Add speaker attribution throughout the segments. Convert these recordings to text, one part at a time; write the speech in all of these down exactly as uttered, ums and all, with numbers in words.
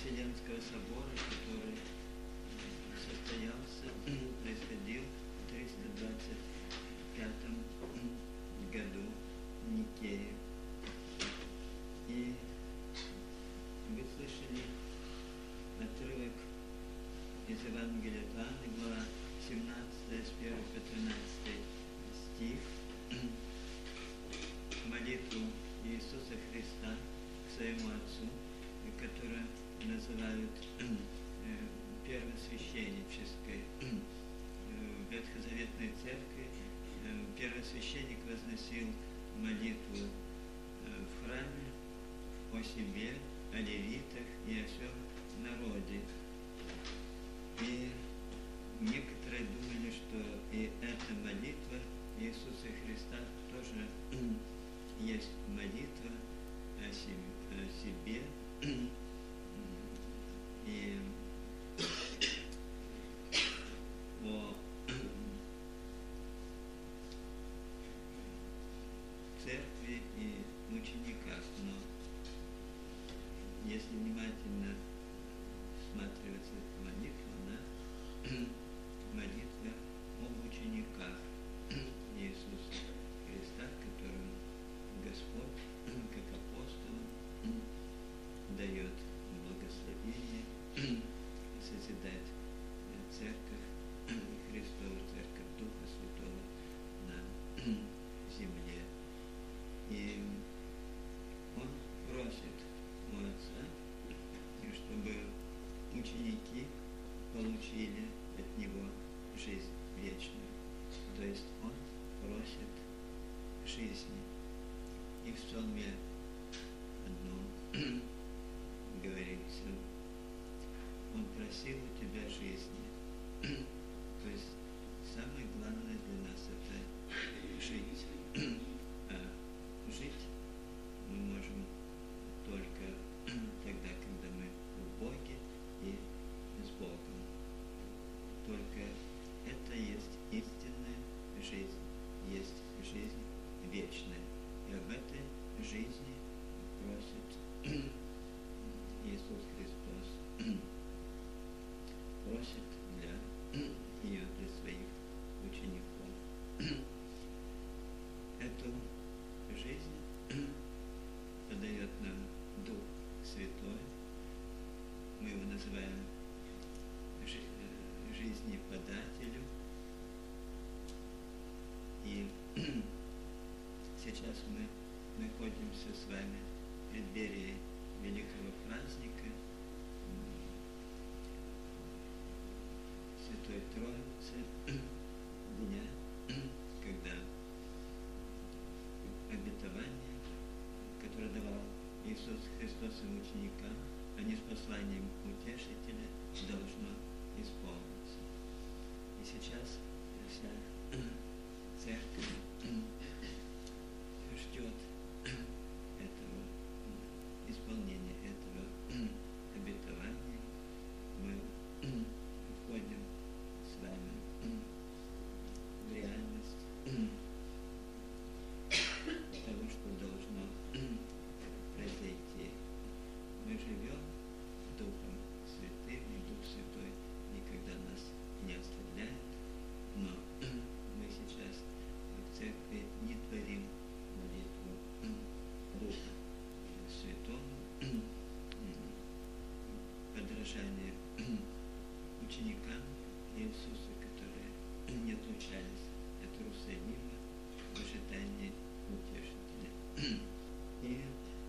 Speaker 1: Вселенского собора, который состоялся, происходил в триста двадцать пятом году в Никее. И вы слышали отрывок из Евангелия от Иоанна, глава семнадцатая, с первого по тринадцатый стих, молитву Иисуса Христа к своему Отцу, которую называют первосвященнической. В Ветхозаветной церкви первосвященник возносил молитву в храме о себе, о левитах и о всем народе. И некоторые думали, что и эта молитва Иисуса Христа тоже есть молитва о себе, о себе и о церкви и учениках. Но если внимательно всматриваться в молитву, она молитва об учениках Иисуса Христа, которым Господь, как апостол, дает благословение, созидает церковь Христову, церковь Духа Святого на земле. И Он просит у Отца, чтобы ученики получили от Него жизнь вечную. То есть Он просит жизни. И в Псалме одном говорится: Он просил у тебя жизни. То есть самое главное для нас это жить. А жить мы можем только тогда, когда мы в Боге и с Богом. Только это есть истинная жизнь, есть жизнь вечная. И об этой жизни просит Иисус Христос, просит для ее, для своих учеников. Эту жизнь подает нам Дух Святой. Мы его называем жизнеподателем. И сейчас мы находимся с вами в преддверии великого праздника Святой Троицы, дня, когда обетование, которое давал Иисус Христос своим ученикам, а не с посланием Утешителя, должно исполниться. И сейчас вся церковь ждет этого исполнения этого обетования. Мы входим с вами в реальность того, что должно произойти. Мы живем Духом Святым, и Дух Святой никогда нас не оставляет, но мы сейчас в церкви не творим молитву Духу Святому, подражание ученикам Иисуса, которые не отлучались от Иерусалима в ожидании Утешителя. И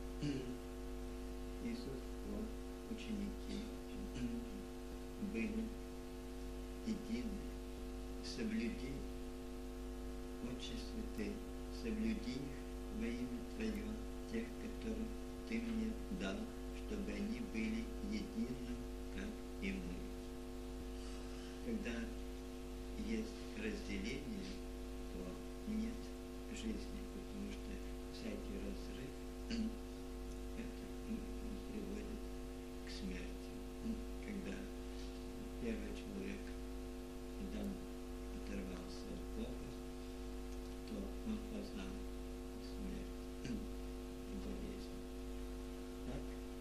Speaker 1: Иисус, его ученики были едины, соблюди Отче Святый, соблюди их во имя Твое, тех, которых Ты мне дал, чтобы они были единым, как и мы. Когда есть разделение, то нет жизни, потому что всякий разрыв это приводит к смерти. Когда первый человек, Адам, оторвался от Бога, то он познал смерть и болезнь. Так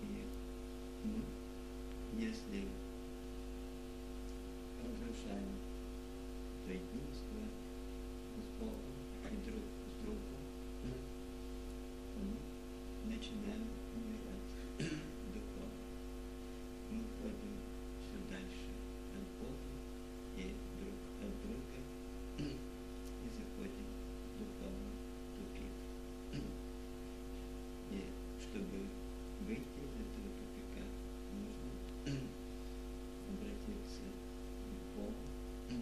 Speaker 1: если разрушаем то единство с Богом и друг с другом, то мы начинаем умирать духовно. Мы уходим все дальше от Бога и друг от друга и заходим в духовный тупик. И чтобы выйти из этого тупика, нужно обратиться к Богу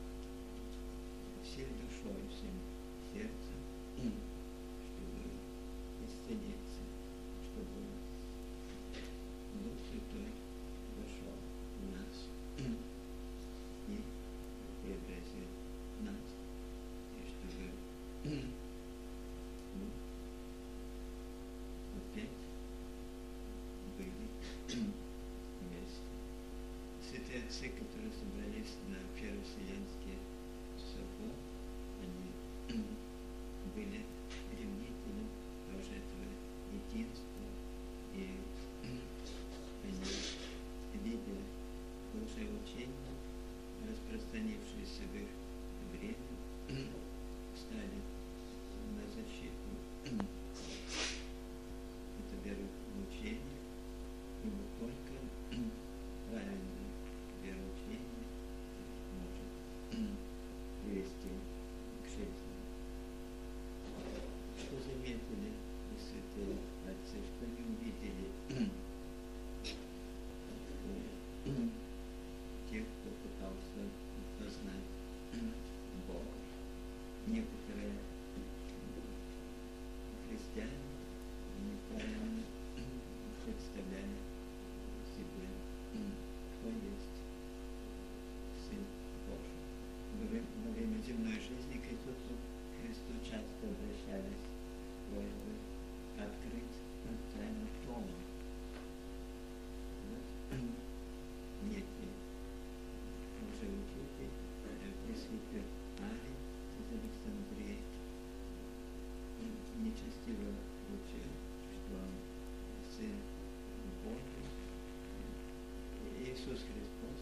Speaker 1: всей душой, всем сердцем, чтобы исцелиться, чтобы Дух Святой вошел в нас и преобразил нас, и чтобы мы опять были вместе. Святые отцы, которые собрались на Первый Вселенский собор, они были ревнителем тоже этого единства, и они, видя лжеучения, распространившиеся в их время, стали на защиту это вероучение, ибо только правильное вероучение может привести к жизни. Что заметили святые отцы, что они увидели тех, кто пытался познать Бога. Некоторые христиане неправильно представляли себе, кто есть Сын Божий. Во время земной жизни к Иисусу Христу часто обращались с просьбой открыть тайну Тома. Некий лжеучитель, пресвитер Арий из Александрии, нечестиво учил, что он Сын Божий. Иисус Христос,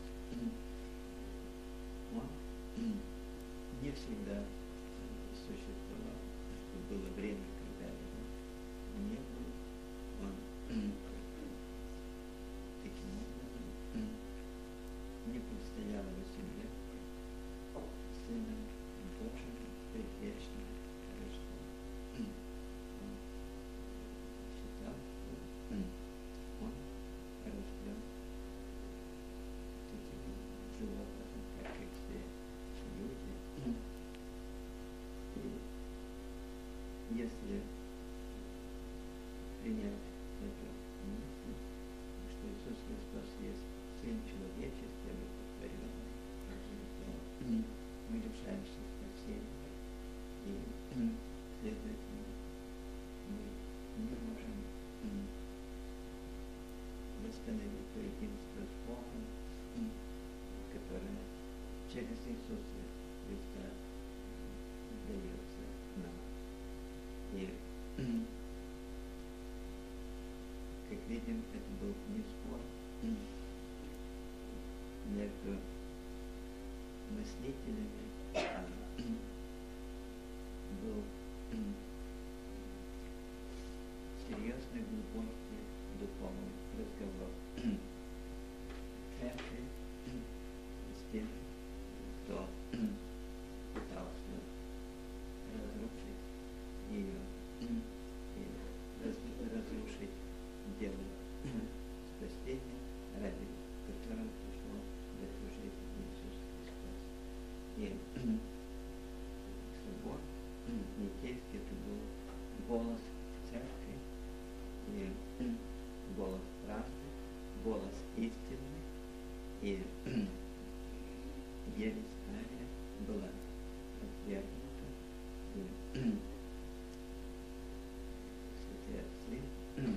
Speaker 1: Он не всегда существовал, что было время, когда Его не было. Он таким образом не представлял его себе Сыном Божьим предвечно рожденным. Он считал, что он рожден таким животным, как и все люди. И если принять эту мысль, что Иисус Христос есть Сын человеческий, обыкновенный, то мы лишаемся спасения, и, следовательно, мы не можем восстановить то единство с Богом, которое через Иисуса Христа дается нам. И, как видим, это был не спор между мыслителями, а был серьезный, глубокий духовный разговор церкви с тем, кто пытался разрушить ее и разрушить дело спасения, ради которого пришло в эту жизнь Иисус Христос. И собор Никейский — это был голос церкви, и голос правды, голос истины, и ересь Ария была отвергнута, и святые отцы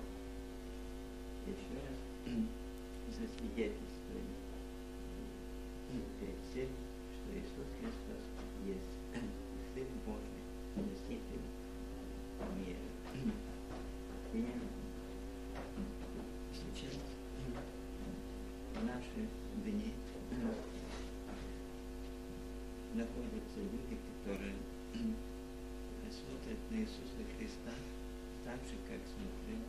Speaker 1: еще раз засвидетельствовали перед всеми, что Иисус Христос есть Сын Божий, Спаситель мира. И сейчас люди, которые смотрят на Иисуса Христа так же, как смотрел